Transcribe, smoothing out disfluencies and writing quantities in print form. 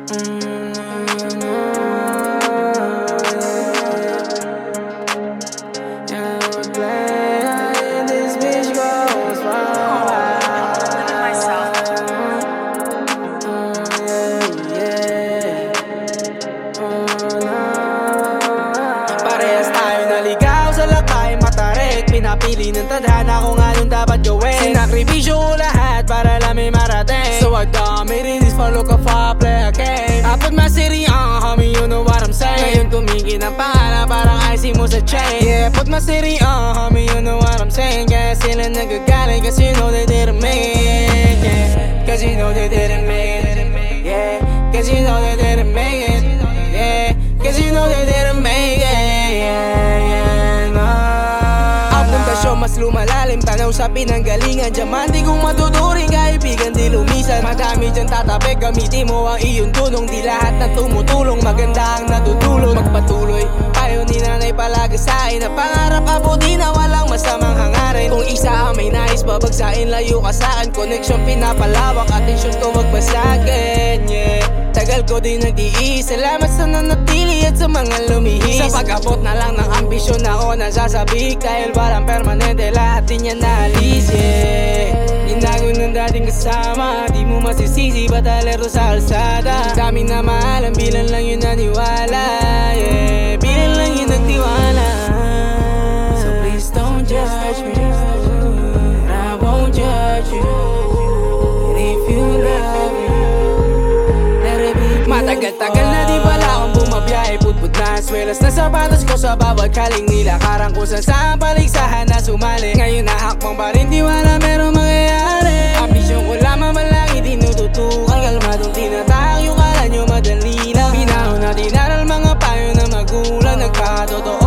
Parehas tayo naligaw sa lakay matarik, pinapili ng tadhana kung anong dapat gawin. Sinakripisyo ko lahat para lang may marating. So I committed this for look of play a game. I put my city on, homie, you know what I'm saying. Ngayon tumingin ang pangalan parang IC mo sa chain. Yeah, put my city on, homie, you know what I'm saying. Kaya sila nagagaling cause you know they didn't make it. Yeah, cause you know they didn't make it. Yeah, cause you know they didn't make it. Yeah, cause you know they didn't make it. Mas lumalalim, tanaw sa pinanggalingan. Diamante kung matuturing, kaibigan di lumisan. Madami dyan tatabi, gamitin mo ang iyong tulong. Di lahat na tumutulong, maganda ang natutulong. Magpatuloy, payo ni nanay palagi sa'kin. Na pangarap abutin na walang masamang hangarin. Kung isa ang may nais, babagsain, layo ka sa'kin. Connection pinapalawak, atensyon ko magbasagin. Yeah, tagal ko din nag-iis. Salamat sa nanatili at sa mga lumihis. Sa pag-abot na lang ng ambisyon ako nasasabik. Dahil walang permanente, lahat din yan naalis. Yeah, ginago ng dating kasama. Di mo masisisi, batalero sa kalsada. Dami na mahal, ang bilang lang yun naniwala. Yeah, bilang lang yun nagtiwala. So please don't judge me, I won't judge you. And if you love me, matagal-tagal na di pala akong bumabiyahe. Putput na aswelas na sapatos ko sa bawat kaling nila. Karang kusan saan paligsahan na sumali. Ngayon nahakbang pa rin, di wala merong mangyayari. Ambisyon ko lamang malaki, tinututukan. Kalmadong tinatahak, yung kala nyo madali lang. Pinahon na dinaral mga payo na magulang. Nagkakatotoo